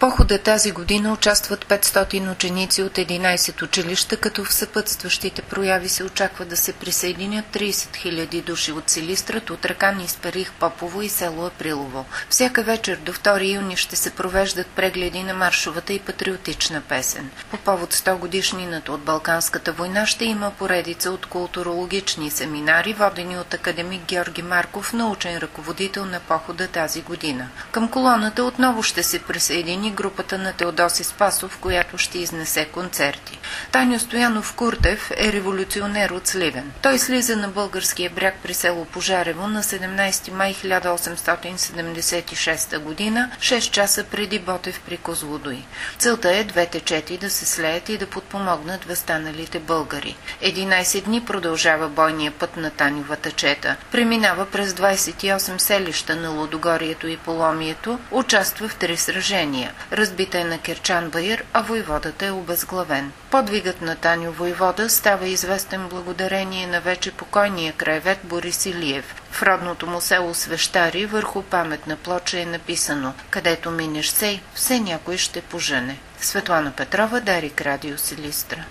похода тази година участват 500 ученици от 11 училища, като в съпътстващите прояви се очаква да се присъединят 30 000 души от Силистра, Тутракан, Исперих, Попово и село Априлово. Всяка вечер до 2 юни ще се провеждат прегледи на маршовата и патриотична песен. По повод 100 годишнината от Балканската война ще има поредица от културологични семинари, водени от академик Георги Марков, научен ръководител на похода тази година. Към колоната отново ще се присъедини групата на Теодоси Спасов, която ще изнесе концерти. Таньо Стоянов Куртев е революционер от Сливен. Той слиза на българския бряг при село Пожарево на 17 май 1876 година, 6 часа преди Ботев при Козлодуй. Целта е двете чети да се слеят и да подпомогнат възстаналите българи. 11 дни продължава бойния път на Таньовата чета. Преминава през 28 селища на Лудогорието и Поломието, участва в 3 сражения. Разбита е на Кирчан Баир, а войводата е обезглавен. Подвигът на Таньо войвода става известен благодарение на вече покойния краевед Борис Илиев. В родното му село Свещари върху паметна плоча е написано: „Където минеш сей, все някой ще пожене“. Светлана Петрова, Дарик, Радио Силистра.